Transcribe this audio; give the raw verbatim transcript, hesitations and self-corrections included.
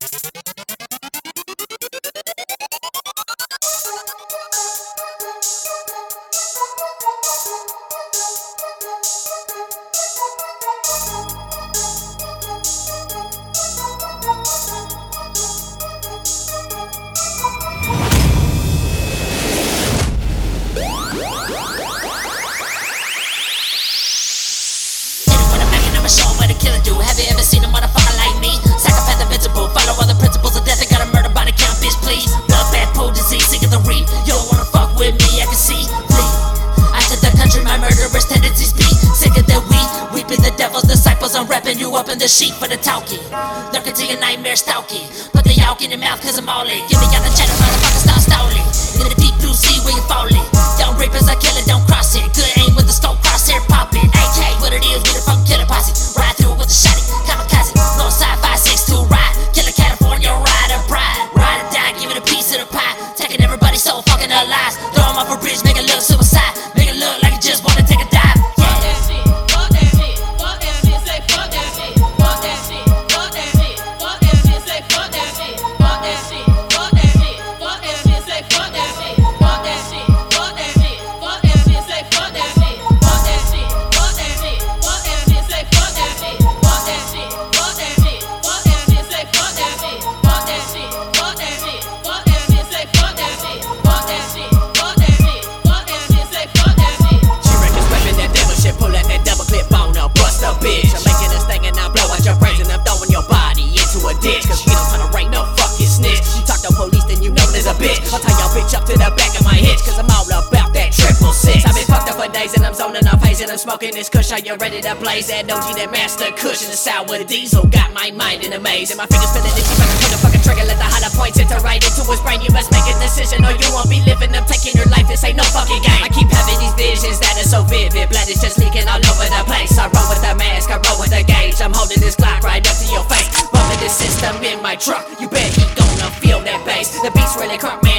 Have you ever seen a motherfucker like me? Psychopath invincible, follow all the principles of death. I got a murder body count, bitch, please. Blood, bad, poor disease, sick of the reef. You don't wanna fuck with me, I can see. Flee out of the country, my murderous tendencies be sick of the weed. We be the devil's disciples, I'm wrapping you up in the sheet for the talkie. Lurking to your nightmare stalking. Put the yolk in your mouth cause I'm all in. Give me all the cheddar, motherfucker, stop stalling. In the deep blue sea where you falling. Don't rape as I kill it, don't cross it. Good aim with the scope, crosshair popping. A K, what it is, we the fucking killer posse. Ride through it with the shotty, kamikaze. Northside five six two ride. Killer California, ride or pride. Ride or die, give it a piece of the pie. Taking everybody so fucking alive. Throw them off a bridge, make it look suicide. Make it look like you just wanna take a dive. Yeah. Fuck that shit, fuck that shit, fuck that shit, say fuck that shit, fuck that shit, fuck that shit, fuck that shit, say fuck that shit, fuck that shit, fuck that shit, fuck that shit, say fuck that shit, fuck that shit, fuck that shit, fuck that shit, say fuck that shit, fuck that shit, fuck that shit, fuck that shit, say fuck that shit, fuck that shit, fuck that shit, fuck that shit, say fuck that shit, fuck that shit, fuck that shit, fuck that shit, say fuck that shit, fuck that shit, fuck that shit, fuck that shit, say fuck that shit. She reckons rapping that devil shit, pull out that double clip on her, bust a bitch. I'm making this thing and I blow out your brains and I'm throwing your body into a ditch. Cause she don't wanna write no fucking snitch. She talk to police, then you know there's a bitch. I'll tie your bitch up to the back of my hitch. Cause I'm all about that triple six. I've been fucked up for days and I'm zoning off haze and I'm smoking this kush. Are you ready to blaze that O G, that master kush and the sour diesel? Got my mind in a maze and my fingers feeling itchy. But I put the fucking trigger, let the hotter points enter right into his brain. You must make a decision or you won't be living. I'm taking your life, this ain't no fucking game. I keep having these visions that are so vivid. Blood is just leaking all over the place. I roll with the mask, I roll with the gauge. I'm holding this Glock right up to your face. Bumping this system in my truck. You bet he gonna feel that bass. The beat's really crunk, man.